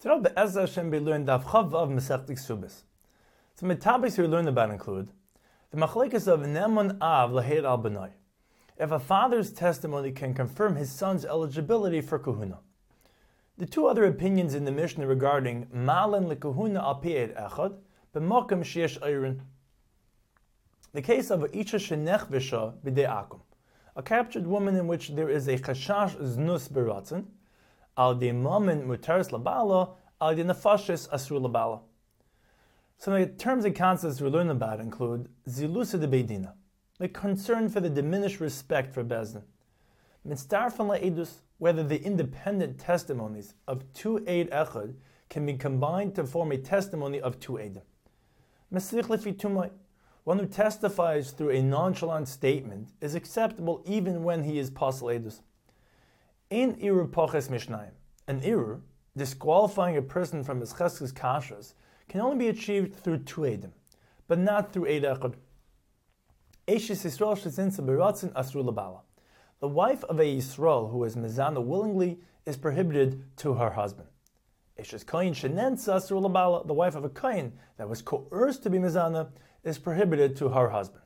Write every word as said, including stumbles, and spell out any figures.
Today, Be'ez Hashem, we learn Daf Chav of Masechta Ksubis. Some of the topics we learn about include the machlekes of Ne'eman Av Lahed Al B'nai. If a father's testimony can confirm his son's eligibility for kahuna. The two other opinions in the Mishnah regarding Malen LeKahuna Al Pi Eid Echad, B'Mokem Sheyesh Eirin. The case of Isha Shenechvisha B'dei Akum, a captured woman in which there is a Chashash Znus Beratzin, Al de Momen Mutaris Labala, Al de Nefashis Asur Labala. Some of the terms and concepts we learn about include Zilusa de Beidina, the concern for the diminished respect for Bezdin. Mitzdarfan la'edus, whether the independent testimonies of two Eid Echad can be combined to form a testimony of two Eidim. Meslich lefi tumai, one who testifies through a nonchalant statement is acceptable even when he is pasal edus. In Irur Poches Mishnayim, an Irur, disqualifying a person from his cheskes kashas, can only be achieved through two Eidim, but not through Eid Echad. Eishes Yisrael shezinsa beratzin asru labala. The wife of a Yisrael who is mezana willingly is prohibited to her husband. Eishes Kohen shenensa asru labala. The wife of a Kohen that was coerced to be mezana is prohibited to her husband.